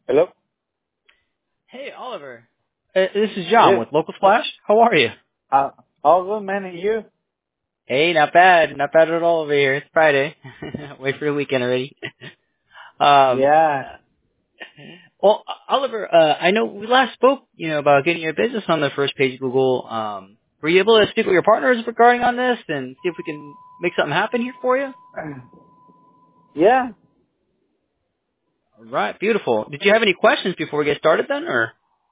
Hello? Hey, Oliver. This is John Yes. with Local Splash. How are you? All good, man, and you? Hey, not bad. Not bad at all over here. It's Friday. Wait for the weekend already. um, Yeah. well, Oliver, I know we last spoke, about getting your business on the first page of Google. Were you able to speak with your partners regarding on this and see if we can make something happen here for you? Yeah. All right, beautiful. Did you have any questions before we get started then, or?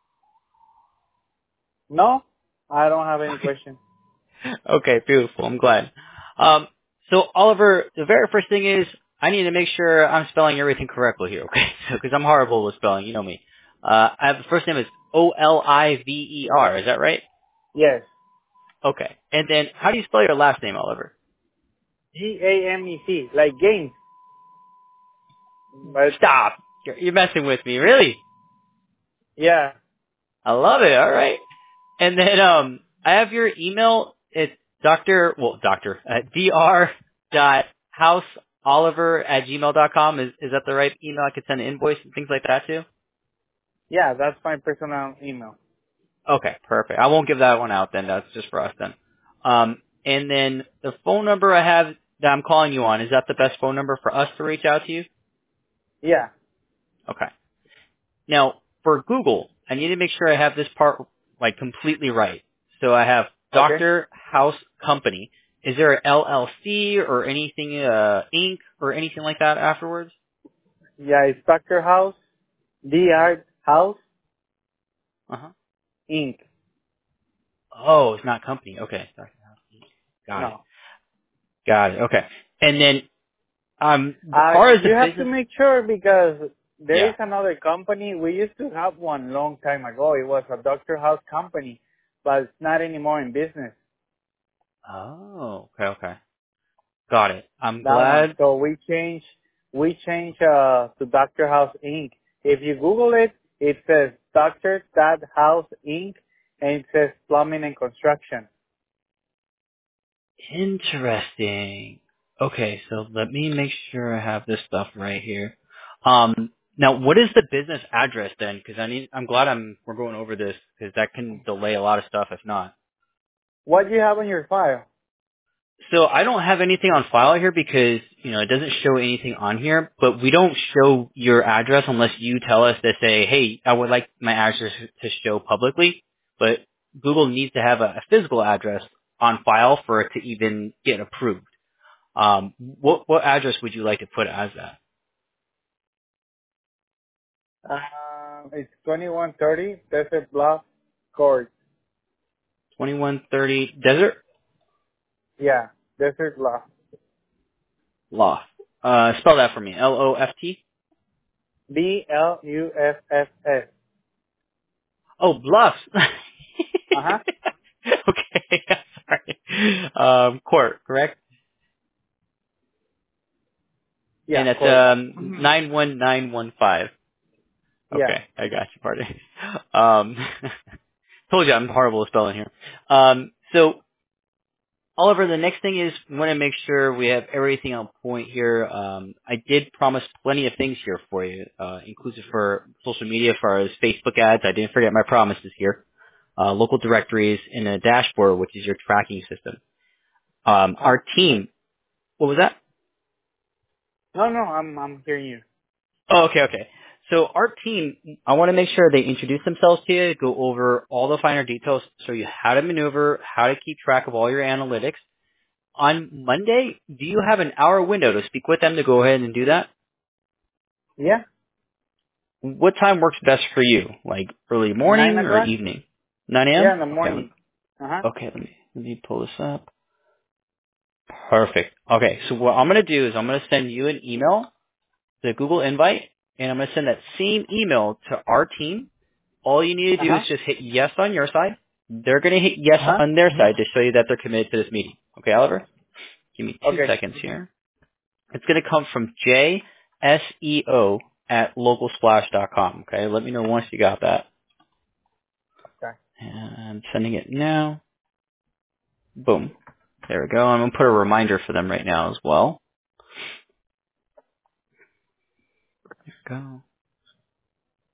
No, I don't have any question. Okay, beautiful. I'm glad. So Oliver, the very first thing is I need to make sure I'm spelling everything correctly here, okay? So, because I'm horrible with spelling, you know me. I have the first name is Oliver. Is that right? Yes. Okay. And then how do you spell your last name, Oliver? GAMEC, like games. But, Stop. You're messing with me, really? yeah. I love it. All right. And then I have your email. It's dr.houseoliver@gmail.com. Is that the right email? I could send an invoice and things like that too? Yeah, that's my personal email. Okay, perfect. I won't give that one out then. That's just for us then. And then the phone number I have that I'm calling you on, is that the best phone number for us to reach out to you? Yeah. Okay. Now, for Google, I need to make sure I have this part like completely right. So I have Okay. Dr. House Company. Is there a LLC or anything, Inc. or anything like that afterwards? Yeah, it's Dr. House, DR House, Uh-huh. Inc. Oh, it's not company. Okay. Dr. House Inc. Got it. No. Got it. Okay. And then, as far as the You have to business, make sure because there yeah. is another company. We used to have one long time ago. It was a Dr. House company, but it's not anymore in business. Oh, okay. Got it. I'm That one. glad. So we change to Doctor House Inc. If you Google it, it says Doctor House Inc. and it says plumbing and construction. Interesting. Okay, so let me make sure I have this stuff right here. Now what is the business address then? Because I'm glad we're going over this because that can delay a lot of stuff if not. What do you have on your file? So I don't have anything on file here because, it doesn't show anything on here, but we don't show your address unless you tell us to say, hey, I would like my address to show publicly, but Google needs to have a physical address on file for it to even get approved. What address would you like to put as that? It's 2130 Desert Bluff Court. 2130 Desert Yeah, Desert Bluff. Loft. Spell that for me. Loft? Bluffs. Oh, Bluffs. Uh huh. Okay, sorry. Court, correct? Yeah, And it's court. 91915. Yeah. Okay, I got you, pardon. Told you I'm horrible at spelling here. So Oliver, the next thing is we want to make sure we have everything on point here. I did promise plenty of things here for you, inclusive for social media, for as Facebook ads. I didn't forget my promises here. Local directories and a dashboard, which is your tracking system. Our team, what was that? No, I'm hearing you. Oh, okay. So our team, I want to make sure they introduce themselves to you, go over all the finer details, show you how to maneuver, how to keep track of all your analytics. On Monday, do you have an hour window to speak with them to go ahead and do that? Yeah. What time works best for you? Like early 9 morning or o'clock. evening? 9 a.m.? Yeah, in the morning. Uh huh. Let me pull this up. Perfect. Okay, so what I'm going to do is I'm going to send you an email, the Google invite, and I'm going to send that same email to our team. All you need to Uh do is huh. just hit yes on your side. They're going to hit yes Uh huh. on their side to show you that they're committed to this meeting. Okay, Oliver? Give me two Okay. seconds here. It's going to come from JSEO at localsplash.com. Okay, let me know once you got that. Okay. And I'm sending it now. Boom. There we go. I'm going to put a reminder for them right now as well. There we go.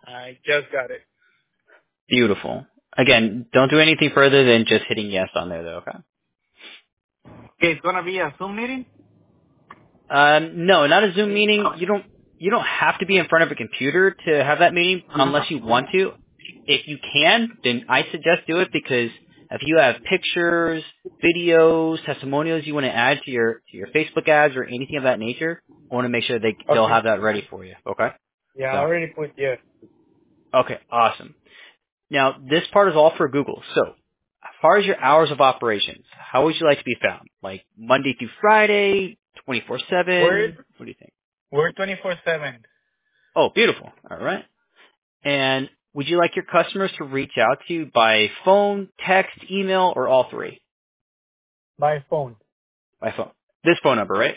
I just got it. Beautiful. Again, don't do anything further than just hitting yes on there, though. Okay. Okay, it's gonna be a Zoom meeting. No, not a Zoom meeting. You don't have to be in front of a computer to have that meeting unless you want to. If you can, then I suggest do it because if you have pictures, videos, testimonials you want to add to your Facebook ads or anything of that nature, I want to make sure they'll Okay. have that ready for you. Okay. Yeah, I So already put yes. okay, awesome. Now this part is all for Google. So as far as your hours of operations, how would you like to be found? Like Monday through Friday, We're 24/7? What do you think? we're 24/7 Oh, beautiful. All right. And would you like your customers to reach out to you by phone, text, email, or all three? by phone. By phone. This phone number, right?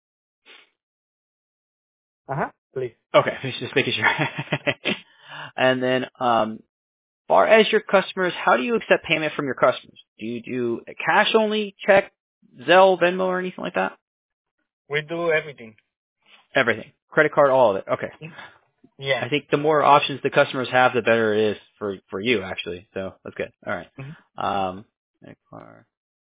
Please. Okay, just making sure. And then, far as your customers, how do you accept payment from your customers? Do you do a cash only, check, Zelle, Venmo, or anything like that? We do everything. Everything. Credit card, all of it. Okay. Yeah. I think the more options the customers have, the better it is for you, actually. So that's good. All right. Mhm. Credit card.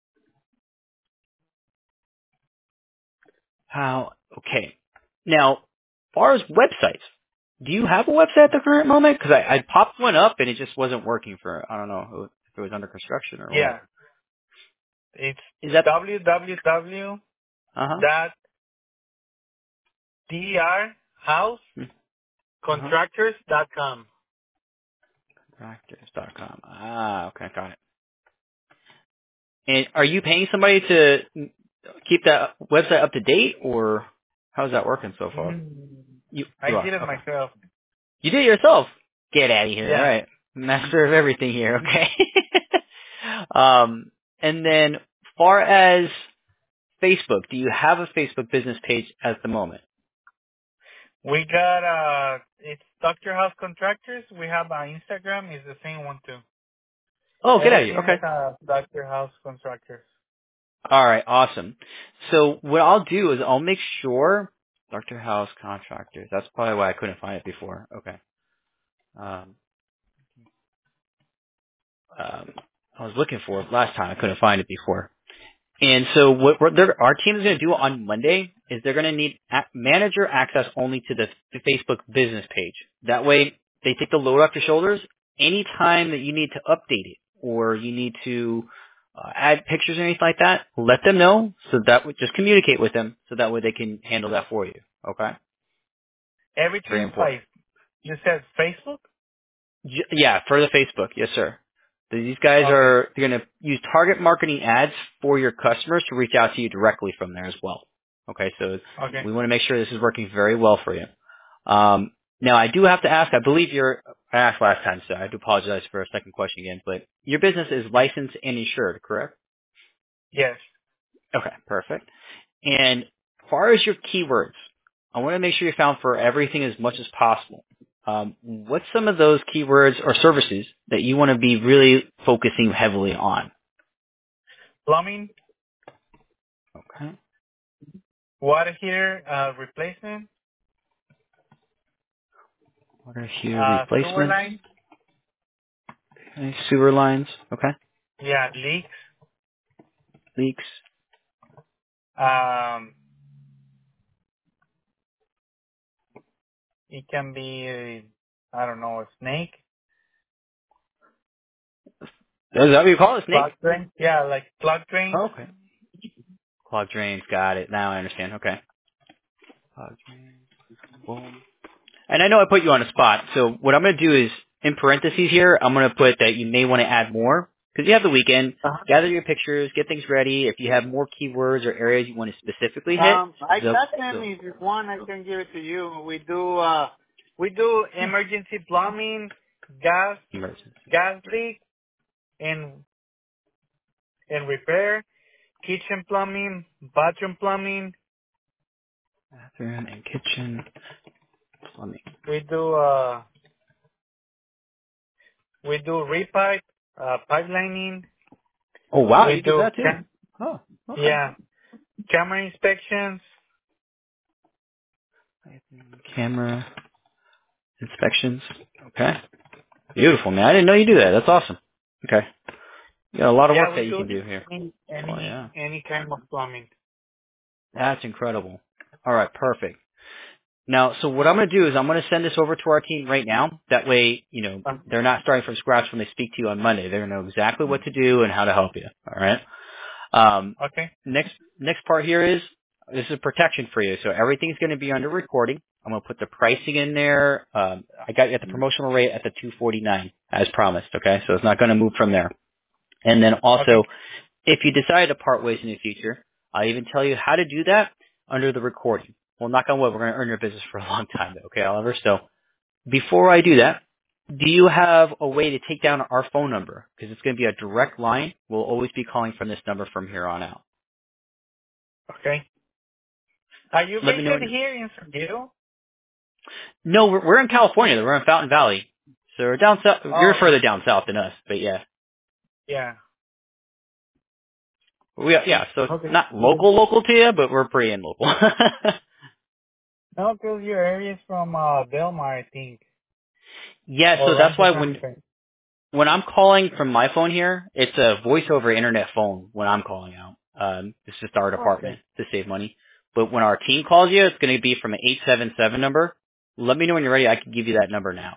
How? Okay. Now, as far as websites, do you have a website at the current moment? Because I popped one up and it just wasn't working for, I don't know if it was under construction or what. Yeah. It's Is that, uh-huh, uh-huh, www.drhousecontractors.com. practice.com. Ah, okay, got it. And are you paying somebody to keep that website up to date or how's that working so far? I You did are, it okay. myself. You did it yourself. Get out of here. All Yeah. right. Master of everything here. Okay. And then far as Facebook, do you have a Facebook business page at the moment? We got it's Dr. House Contractors. We have Instagram. It's the same one too. Oh, get out of here. Everything Okay. is Dr. House Contractors. All right. Awesome. So what I'll do is I'll make sure Dr. House Contractors. That's probably why I couldn't find it before. Okay. Um, I was looking for it last time. I couldn't find it before. And so our team is going to do on Monday is they're going to need manager access only to the Facebook business page. That way they take the load off your shoulders. Anytime that you need to update it or you need to add pictures or anything like that, let them know so that just communicate with them so that way they can handle that for you. Okay? Very Everything important. by, you said Facebook? Yeah, for the Facebook, yes, sir. These guys Okay. are going to use target marketing ads for your customers to reach out to you directly from there as well. Okay, so Okay. we want to make sure this is working very well for you. Now, I do have to ask. I believe I asked last time, so I do apologize for a second question again. But your business is licensed and insured, correct? Yes. Okay, perfect. And as far as your keywords, I want to make sure you're found for everything as much as possible. What's some of those keywords or services that you want to be really focusing heavily on? Plumbing, Okay. water heater replacement, Water heater sewer replacements, line. okay. Sewer lines, okay. Yeah, leaks. Leaks. Um, it can be, I don't know, a snake, Is that what you call it, snake? clog drain. Yeah, like clog drains. Oh, okay. Clogged drains, got it. Now I understand. Okay. Clogged drains. Boom. And I know I put you on a spot, so what I'm going to do is, in parentheses here, I'm going to put that you may want to add more, because you have the weekend, Uh-huh. gather your pictures, get things ready. If you have more keywords or areas you want to specifically hit, I the, got them. the If you want, I can give it to you. We do emergency plumbing, gas, emergency, gas leak, and repair, kitchen plumbing, bathroom plumbing. bathroom and kitchen plumbing. We do repipe, pipelining. Oh wow, We you do do that too? Oh, okay. yeah, camera inspections. Camera Inspections. Okay. Beautiful, man. I didn't know you do that. That's awesome. Okay. You got a lot of work Yeah, that we you do can do here. Oh, yeah. any kind of plumbing. That's incredible. All right. Perfect. Now, so what I'm going to do is I'm going to send this over to our team right now. That way, they're not starting from scratch when they speak to you on Monday. They're going to know exactly what to do and how to help you. All right. Okay. Next part here is this is protection for you. So everything's going to be under recording. I'm going to put the pricing in there. I got you at the promotional rate at the $249 as promised. Okay. So it's not going to move from there. And then Okay. also, if you decide to part ways in the future, I'll even tell you how to do that under the recording. Well, knock on wood, we're going to earn your business for a long time, though, okay, Oliver? So before I do that, do you have a way to take down our phone number? Because it's going to be a direct line. We'll always be calling from this number from here on out. Okay. Are you Let me based know when you're... here in San Diego? No, we're in California. Though. We're in Fountain Valley. So we're down south. You're Oh, further down south than us, but yeah. yeah. So it's Okay. not local to you, but we're pretty in local. No, because your area is from Del Mar, I think, Yeah, so or that's Rancho why Santa Fe. when I'm calling from my phone here, it's a voice over internet phone when I'm calling out. It's just our department Okay. to save money. But when our team calls you, it's going to be from an 877 number. Let me know when you're ready. I can give you that number now.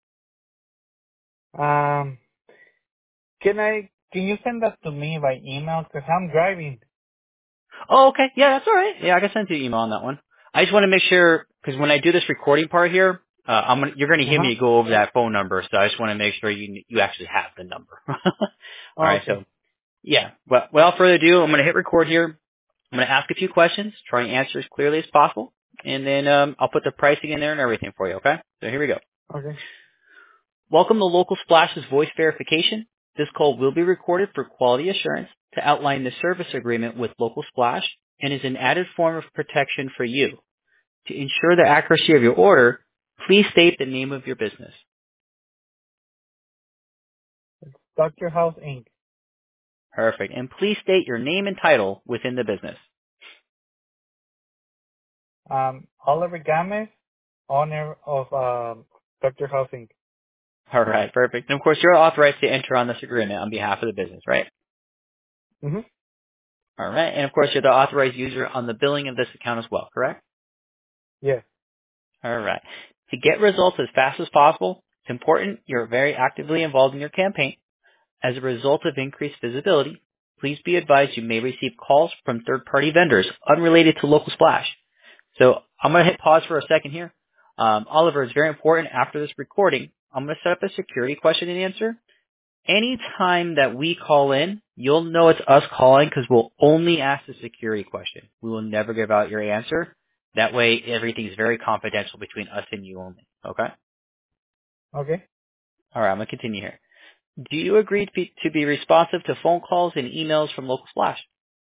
Um, can you send that to me by email? Because I'm driving. Oh, okay. Yeah, that's all right. Yeah, I can send you an email on that one. I just want to make sure, because when I do this recording part here, you're going to hear Uh-huh. me go over that phone number, so I just want to make sure you actually have the number. All right, Okay. so yeah. Well, without further ado, I'm going to hit record here. I'm going to ask a few questions, try and answer as clearly as possible, and then I'll put the pricing in there and everything for you, okay? So here we go. Okay. Welcome to Local Splash's voice verification. This call will be recorded for quality assurance to outline the service agreement with Local Splash and is an added form of protection for you. To ensure the accuracy of your order, please state the name of your business. Dr. House Inc. Perfect. And please state your name and title within the business. Oliver Games, owner of Dr. House Inc. All right, perfect. And of course, you're authorized to enter on this agreement on behalf of the business, right? Mm-hmm. All right. And of course, you're the authorized user on the billing of this account as well, correct? Yes. All right. To get results as fast as possible, it's important you're very actively involved in your campaign. As a result of increased visibility, please be advised you may receive calls from third-party vendors unrelated to Local Splash. So I'm going to hit pause for a second here. Oliver, it's very important after this recording, I'm going to set up a security question and answer. Anytime that we call in, you'll know it's us calling because we'll only ask the security question. We will never give out your answer. That way, everything's very confidential between us and you only. Okay? Okay. All right, I'm going to continue here. Do you agree to be responsive to phone calls and emails from Local Splash?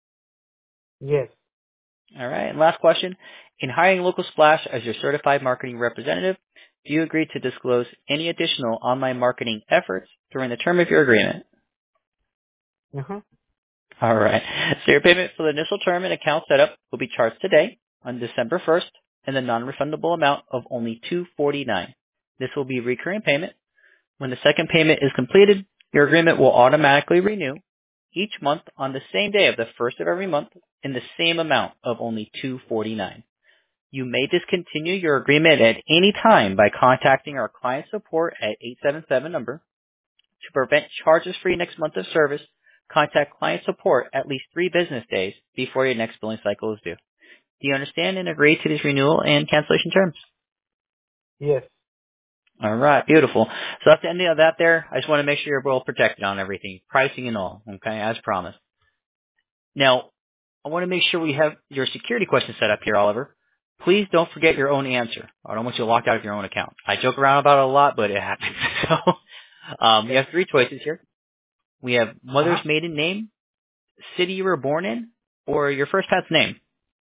Yes. All right, and last question. In hiring Local Splash as your certified marketing representative, do you agree to disclose any additional online marketing efforts during the term of your agreement? Uh-huh. All right. So your payment for the initial term and account setup will be charged today on December 1st in the non-refundable amount of only $249. This will be recurring payment. When the second payment is completed, your agreement will automatically renew each month on the same day of the first of every month in the same amount of only $249. You may discontinue your agreement at any time by contacting our client support at 877 number. To prevent charges for your next month of service, contact client support at least 3 business days before your next billing cycle is due. Do you understand and agree to these renewal and cancellation terms? Yes. All right, beautiful. So that's the end of that there. I just want to make sure you're well protected on everything, pricing and all, okay, as promised. Now, I want to make sure we have your security question set up here, Oliver. Please don't forget your own answer. I don't want you locked out of your own account. I joke around about it a lot, but it happens. So, we have 3 choices here. We have mother's Uh-huh. maiden name, city you were born in, or your first pet's name.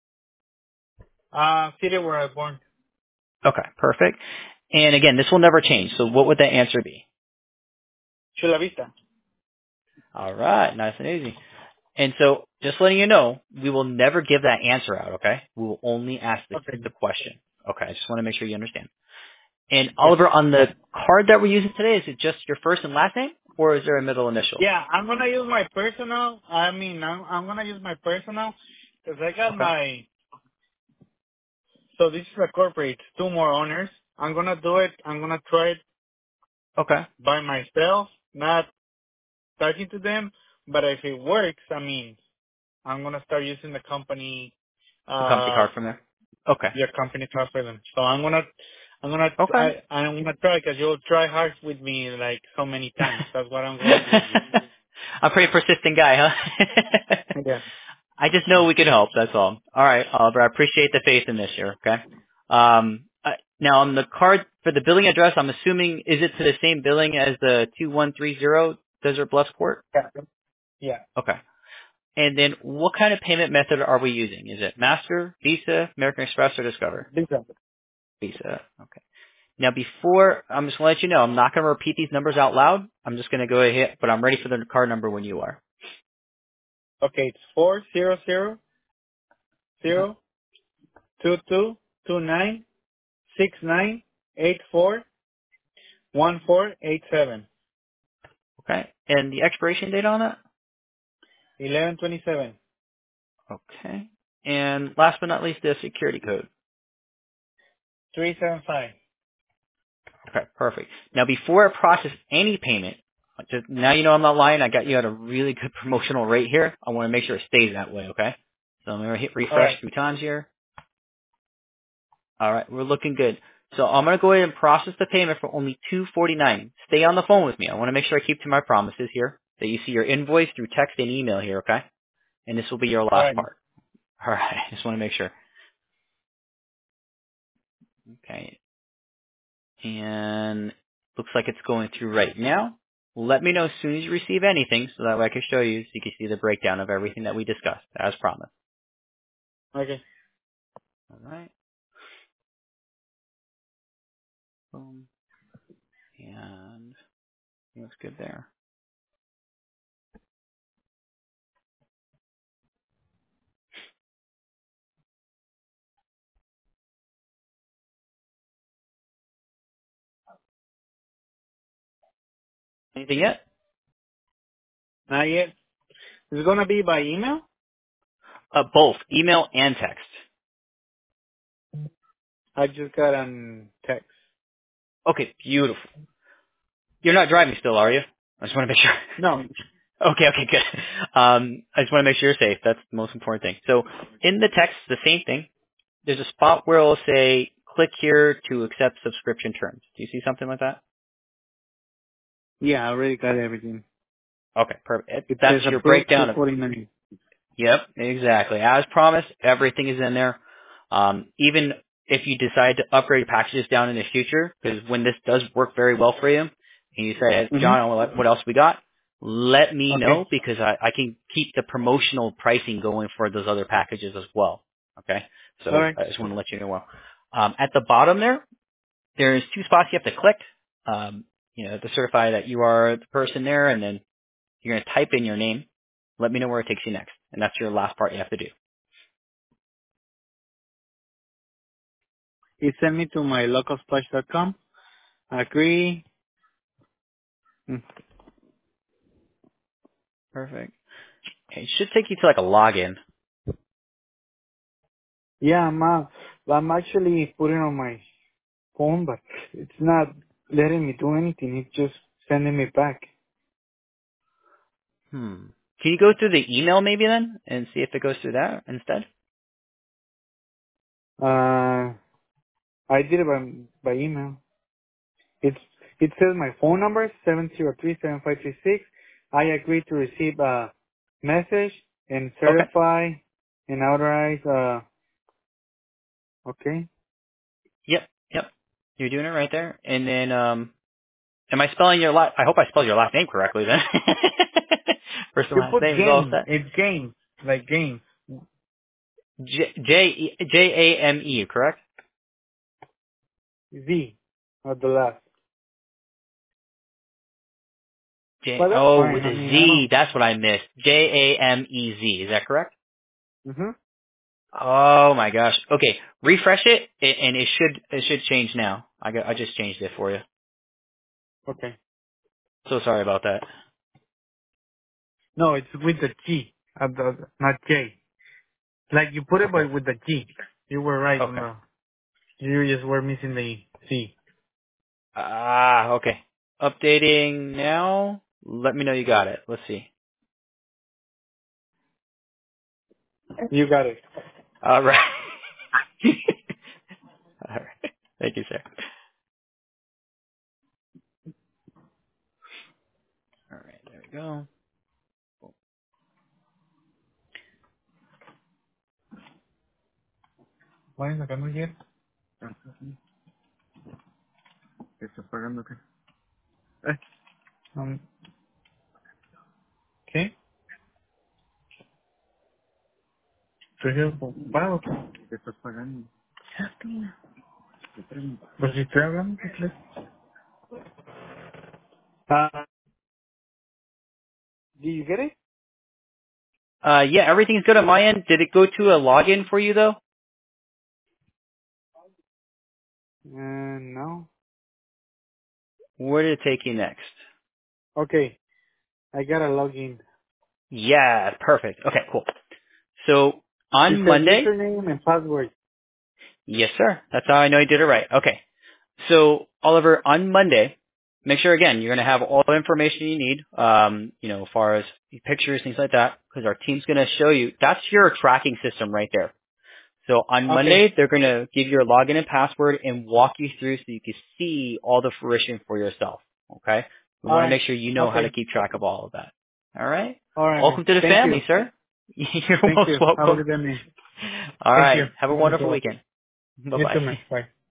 City where I was born. Okay, perfect. And again, this will never change. So what would that answer be? Chula Vista. All right, nice and easy. And so just letting you know, we will never give that answer out, okay? We will only ask Okay. the question. Okay, I just want to make sure you understand. And Yes. Oliver, on the card that we're using today, is it just your first and last name, or is there a middle initial? Yeah, I'm gonna use my personal. I'm gonna use my personal because I got Okay. my. So this is a corporate. Two more owners. I'm gonna do it. I'm gonna try it Okay. by myself, not talking to them. But if it works, I'm gonna start using the company, The company uh, card from there. Okay. your company card for them. So Okay. I'm gonna try because you'll try hard with me like so many times. That's what I'm gonna do with you. I'm a pretty persistent guy, huh? Yeah. I just know we can help. That's all. All right, Oliver. I appreciate the faith in this year. Okay. Now on the card for the billing address, I'm assuming is it to the same billing as the 2130 Desert Bluffs Court? Yeah. Yeah. Okay. And then what kind of payment method are we using? Is it Master, Visa, American Express, or Discover? Visa. Visa. Okay. Now before, I'm just going to let you know, I'm not going to repeat these numbers out loud. I'm just going to go ahead, but I'm ready for the card number when you are. Okay, it's 400 Okay. 2229 6984 1487 Okay. And the expiration date on it? 1127 Okay. And last but not least, the security code. 375. Okay, perfect. Now, before I process any payment, just now you know I'm not lying. I got you at a really good promotional rate here. I want to make sure it stays that way. Okay. So I'm gonna hit All refresh right. 3 times here. All right, we're looking good. So I'm gonna go ahead and process the payment for only $249. Stay on the phone with me. I want to make sure I keep to my promises here. That you see your invoice through text and email here. Okay. And this will be your All last right. part. All right. Just want to make sure. Okay. And looks like it's going through right now. Let me know as soon as you receive anything so that way I can show you so you can see the breakdown of everything that we discussed as promised. Okay. All right. Boom. And looks good there. Anything yet? Not yet. It's going to be by email? Both email and text. I just got on text. Okay, beautiful. You're not driving still, are you? I just want to make sure. No. Okay, good. I just want to make sure you're safe. That's the most important thing. So in the text, the same thing. There's a spot where it'll say, click here to accept subscription terms. Do you see something like that? Yeah, I already got everything. Okay, perfect. It That's says your approved breakdown of, 249. yep, exactly. As promised, everything is in there. Even if you decide to upgrade packages down in the future, because when this does work very well for you, and you say, Mm-hmm. John, what else we got? Let me Okay. know because I can keep the promotional pricing going for those other packages as well. Okay? All So right. I just want to let you know. At the bottom there's 2 spots you have to click, to certify that you are the person there, and then you're going to type in your name. Let me know where it takes you next. And that's your last part you have to do. He sent me to my localsplash.com. Agree. Mm. Perfect. It should take you to like a login. Yeah, I'm actually putting on my phone, but it's not letting me do anything. It's just sending me back. Can you go through the email maybe then and see if it goes through that instead? I did it by email. It says my phone number 703-7536. I agree to receive a message and Okay. certify and authorize. Okay. Yep. You're doing it right there. And then, am I spelling your I hope I spelled your last name correctly then. First and You last put name is all game. set. It's game, like game. Jame, correct? Z at the last. But that's With fine. a I Z. don't. That's what I missed. Jamez. Is that correct? Mhm. Oh my gosh. Okay, refresh it, and it should change now. I just changed it for you. Okay. So sorry about that. No, it's with the G, not J. Like you put it, Okay. but with the G. You were right on Okay. the. You just were missing the C. Okay. Updating now. Let me know you got it. Let's see. You got it. All right. All right. Thank you, sir. All right. There we go. ¿Vayan sacando ayer? Está pagando qué? Eh, um, ¿Qué? Estoy ocupado. ¿Qué estás pagando? Pues si estoy hablando, ¿qué crees? Do you get it? Yeah, everything's good on my end. Did it go to a login for you though? No. Where did it take you next? Okay, I gotta log in. Yeah, perfect. Okay, cool. So It on says Monday, username and password. yes, sir. That's how I know you did it right. Okay. So Oliver, on Monday, make sure again you're going to have all the information you need. As far as pictures, things like that, because our team's going to show you. That's your tracking system right there. So on Okay. Monday, they're going to give you your login and password and walk you through so you can see all the fruition for yourself. Okay? We All want to right. make sure you know how to Okay. keep track of all of that. All right? All right, man. Welcome to the Thank you. family, sir. You're Thank most you. Have a welcome. good day, man. All Thank you. right. Have a Have a good wonderful day. weekend. You too, Bye-bye. man. Bye.